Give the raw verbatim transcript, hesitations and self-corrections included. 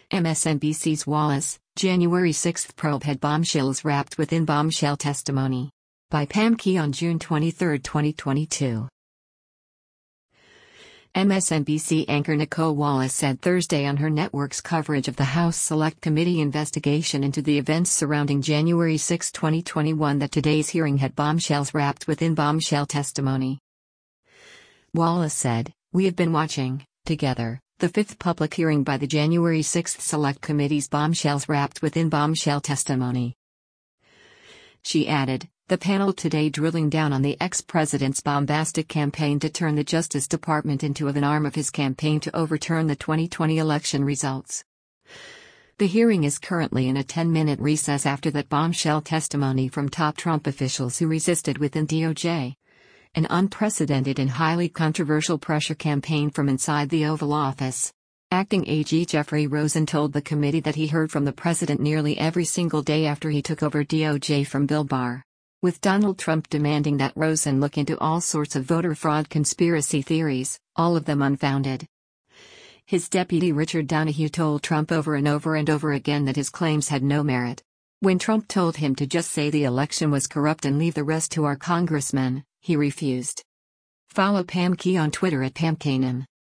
M S N B C's Wallace, January sixth probe had bombshells wrapped within bombshell testimony. By Pam Key on June twenty-third, twenty twenty-two. M S N B C anchor Nicolle Wallace said Thursday on her network's coverage of the House Select Committee investigation into the events surrounding January sixth, twenty twenty-one that today's hearing had bombshells wrapped within bombshell testimony. Wallace said, "We have been watching, together, the fifth public hearing by the January sixth Select Committee's bombshells wrapped within bombshell testimony." She added, "The panel today drilling down on the ex-president's bombastic campaign to turn the Justice Department into an arm of his campaign to overturn the twenty twenty election results." The hearing is currently in a ten-minute recess after that bombshell testimony from top Trump officials who resisted within D O J. An unprecedented and highly controversial pressure campaign from inside the Oval Office. Acting A G Jeffrey Rosen told the committee that he heard from the president nearly every single day after he took over D O J from Bill Barr. With Donald Trump demanding that Rosen look into all sorts of voter fraud conspiracy theories, all of them unfounded. His deputy Richard Donahue told Trump over and over and over again that his claims had no merit. When Trump told him to just say the election was corrupt and leave the rest to our congressmen, he refused. Follow Pam Key on Twitter at Pam Kanan.